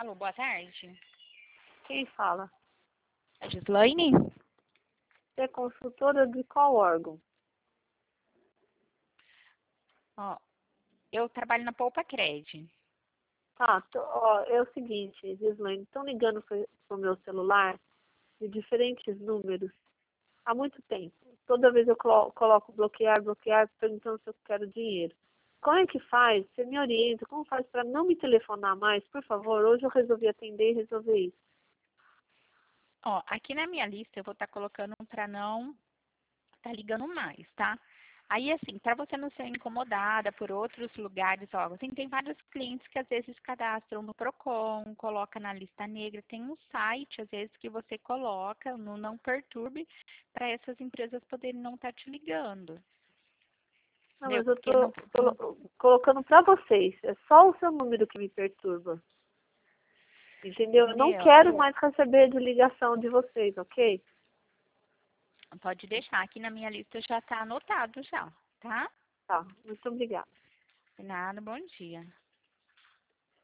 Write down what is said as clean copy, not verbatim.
Alô, boa tarde. Quem fala? A Gislaine? Você é consultora de qual órgão? Ó, eu trabalho na Poupa Cred. Tá, ó, é o seguinte, Gislaine, estão ligando pro meu celular de diferentes números há muito tempo. Toda vez eu coloco bloquear, perguntando se eu quero dinheiro. Como é que faz? Você me orienta, como faz para não me telefonar mais, por favor? Hoje eu resolvi atender e resolver isso. Ó, aqui na minha lista eu vou estar colocando para não tá ligando mais, tá? Aí, assim, para você não ser incomodada por outros lugares, ó, assim, tem vários clientes que às vezes cadastram no Procon, coloca na lista negra, tem um site, às vezes, que você coloca no Não Perturbe para essas empresas poderem não estar te ligando. Não, Entendeu? mas eu Porque tô colocando para vocês. É só o seu número que me perturba. Entendeu? Eu não entendeu? quero mais receber de ligação de vocês, ok? Pode deixar, aqui na minha lista já está anotado já, tá? Tá, muito obrigada. De nada, bom dia.